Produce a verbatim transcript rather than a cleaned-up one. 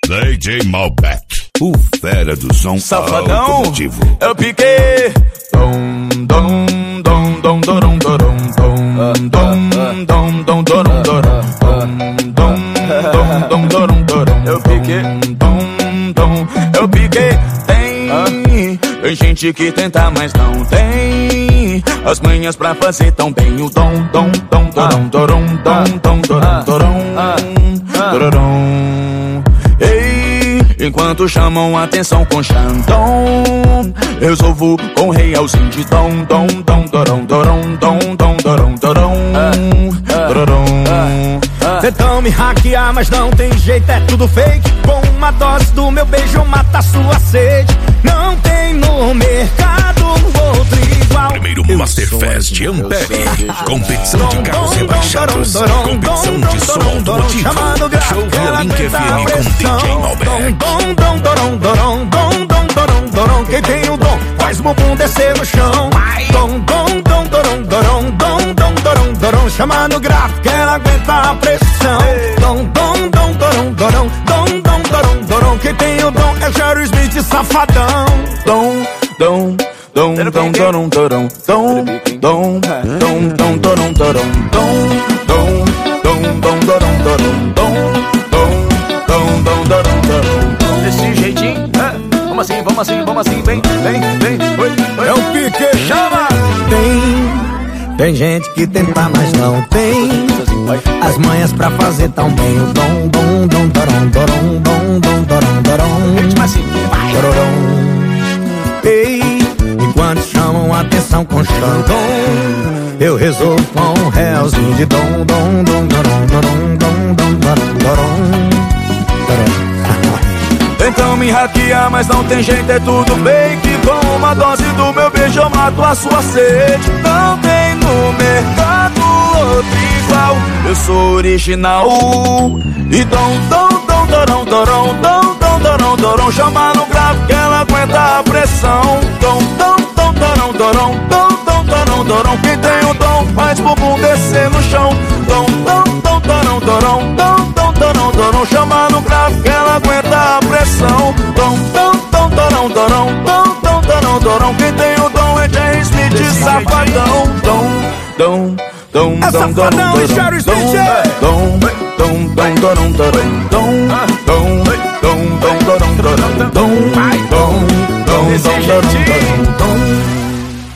D J Malbec, o fera do som Safadão, automotivo. eu piquei. Dom, dom, dom, dom, dorom, dorom, dom, dom, dom, dom, dorom, dorom, dom, dom, dom, dorom, dorom. Eu piquei, dom, dom, eu piquei. Tem, tem gente que tenta, mas não tem as manhas pra fazer tão bem o dom, dom, dom, dorom, dorom, dom, dom, dorom, dorom, dorom. Ei, enquanto chamam atenção com Xandão, resolvo com realzinho de dom, dom, dom, dorom, dorom, dom, dom, dorom, dorom, dorom. Tentam me hackear, mas não tem jeito, é tudo fake. Com uma dose do meu beijo mata a sua sede. Não tem no mercado outro igual. Primeiro Masterfest Ampere, competição de carros rebaixados, competição de som automotivo. Show Via Link F M com D J Malbec. Dom, dom, dorom, dorom, dom, dom, dorom, dorom. Quem tem o dom faz o bumbum descer no chão. Dom, dom, dom, dorom, dorom, dom, dom, dorom, dorom. Chama no gráfico que ela aguenta a pressão. Dom, dom, dom, dorom, dorom, dom, dom, dorom, dorom. Quem tem o dom é Jerry Smith, safadão. Dom, dom, dom, dom, dorom, dorom, dom, dom, dom, dom, dorom, dorom, dom, dom, dom, dom, dorom, dorom, dom, dom, dom, dom, dorom, dorom. Desse jeitinho, vamos assim, vamos assim, vamos assim, vem, vem, vem, oi, oi. É o pique, chama! Tem, tem gente que tenta, mas não tem as manhas pra fazer tão bem o dom, dom, dom, dorom, dorom, dom, dom, dorom, dorom, dorom. Ei, enquanto chamam atenção com Xandão, eu resolvo com um realzinho de dom, dom, dom, dorom, dorom, dom, dom, dorom, dorom, dorom. Tentam me hackear, mas não tem jeito, é tudo fake. Com uma dose do meu beijo eu mato a sua sede. Não tem no mercado outro igual. Eu sou original. E dom, dom, dom, dorom, dorom, dom, dom, dorom, dorom. Chama no grave que ela aguenta a pressão. Dom, dom, dom, dorom, dorom, dom, dom, dorom, dorom. Quem tem o dom faz bumbum descer no chão. Dom, dom, dom, dorom, dorom, dom, dom, dorom, dorom. Chama no grave que ela aguenta a pressão. Dom, dom, dom, dorom, dorom, dom, dom, dorom, dorom. Quem tem o dom é Jerry Smith, safadão. Dom, dom, dom, É dom, dorom, safadão e Jerry Smith. dom, dom, dom, dorom, dorom, dom, dom, dom, dom, dorom, dorom, dom, dom, dom, dom, dorom, dorom.